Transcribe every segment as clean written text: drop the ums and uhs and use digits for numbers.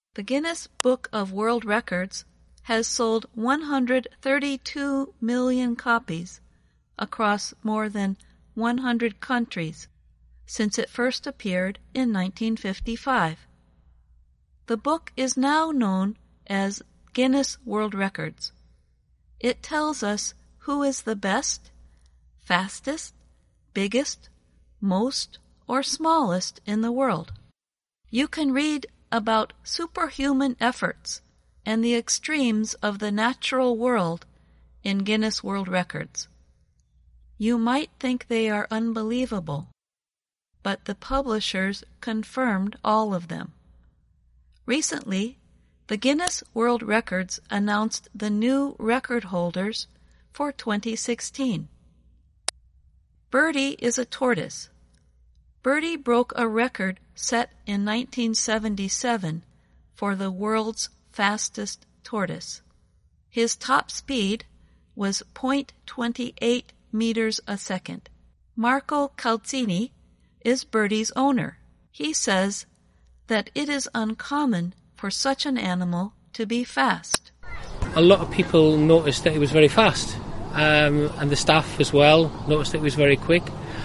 The Guinness Book of World Records has sold 132 million copies across more than 100 countries since it first appeared in 1955. The book is now known as Guinness World Records. It tells us who is the best, fastest, biggest, most, or smallest in the world. You can read about superhuman efforts and the extremes of the natural world in Guinness World Records. You might think they are unbelievable, but the publishers confirmed all of them. Recently, the Guinness World Records announced the new record holders for 2016. Birdie is a tortoise. Birdie broke a record set in 1977 for the world's fastest tortoise. His top speed was 0.28 meters a second. Marco Calzini is Birdie's owner. He says that it is uncommon for such an animal to be fast. A lot of people noticed that he was very fast, and the staff as well noticed that he was very quick.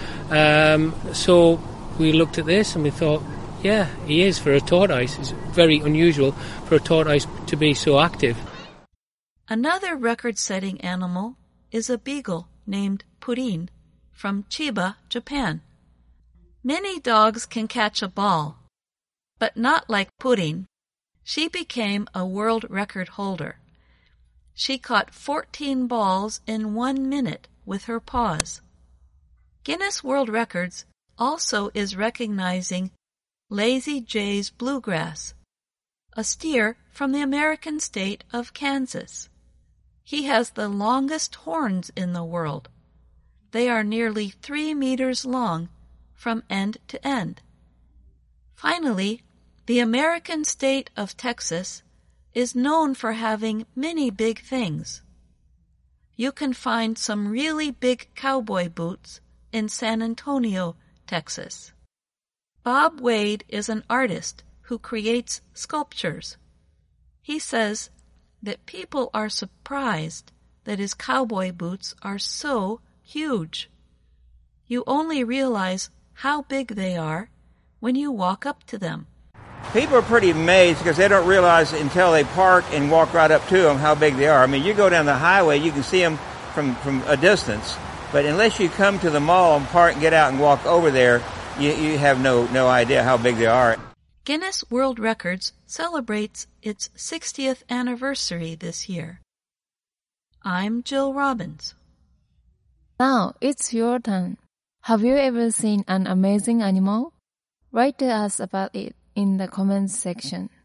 So we looked at this and we thought, yeah, he is for a tortoise. It's very unusual for a tortoise to be so active. Another record-setting animal is a beagle named Purin from Chiba, Japan. Many dogs can catch a ball, but not like Purin. She became a world record holder. She caught 14 balls in 1 minute with her paws. Guinness World Records also is recognizing Lazy J's Bluegrass, a steer from the American state of Kansas. He has the longest horns in the world. They are nearly 3 meters long from end to end. Finally, the American state of Texas is known for having many big things. You can find some really big cowboy boots in San Antonio, Texas. Bob Wade is an artist who creates sculptures. He says that people are surprised that his cowboy boots are so huge. You only realize how big they are when you walk up to them. People are pretty amazed because they don't realize until they park and walk right up to them how big they are. I mean, you go down the highway, you can see them from a distance, but unless you come to the mall and park and get out and walk over there, you have no idea how big they are. Guinness World Records celebrates its 60th anniversary this year. I'm Jill Robbins. Now it's your turn. Have you ever seen an amazing animal? Write to us about it in the comments section.